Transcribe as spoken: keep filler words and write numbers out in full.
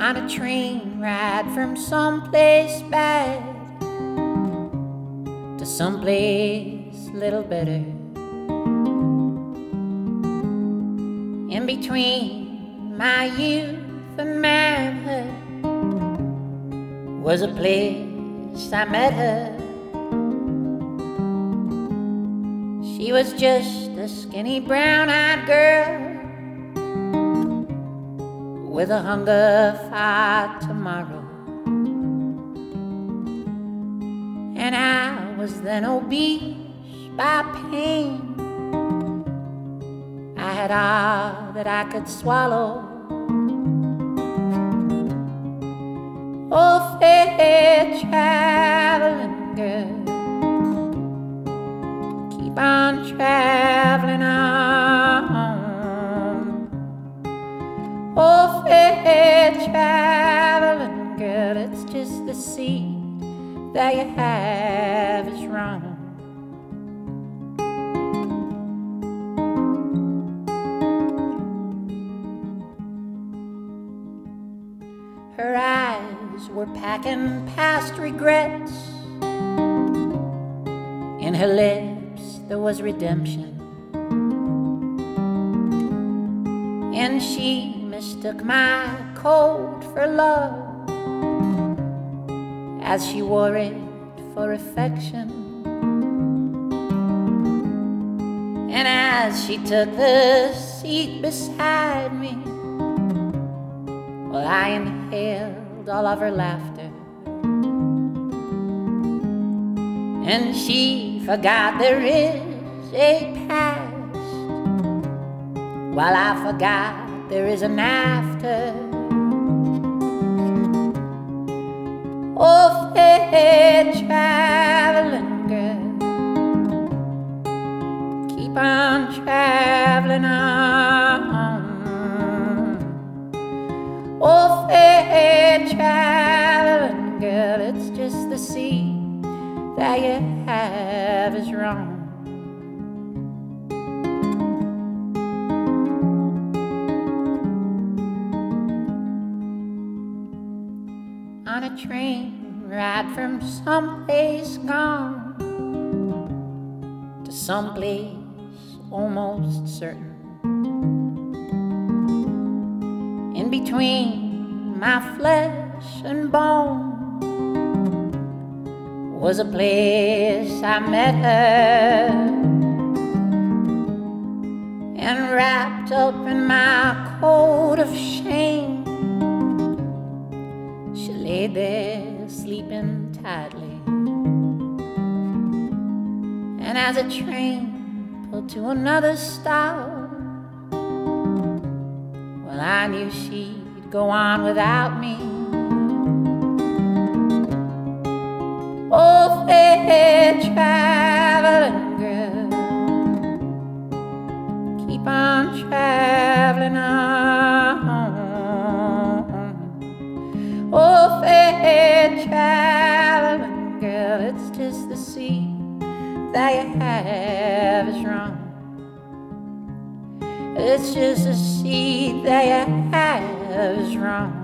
on a train ride from someplace bad to someplace little better. In between my youth and manhood was a place I met her. She was just a skinny brown-eyed girl with a hunger for tomorrow. And I was then obese by pain. I had all that I could swallow. Oh, fair traveling girl, keep on traveling on. Oh, fair traveling girl, it's just the seed that you have is wrong. Her eyes were packing past regrets. In her lips there was redemption. And she mistook my coat for love as she wore it for affection. And as she took the seat beside me, well, I inhaled all of her laughter. And she forgot there is a past, while I forgot there is an after. Oh, fair traveling girl, keep on traveling on. Oh, fair traveling girl, it's just the seed that you have is wrong. On a train ride from someplace gone to someplace almost certain. In between my flesh and bone was a place I met her. And wrapped up in my coat of shame, she lay there sleeping tightly. And as a train pulled to another stop, well, I knew she'd go on without me. Oh, fair traveling girl, keep on traveling on. Oh, fair traveling girl, it's just the seed that you have is wrong. It's just a seed that you have is wrong.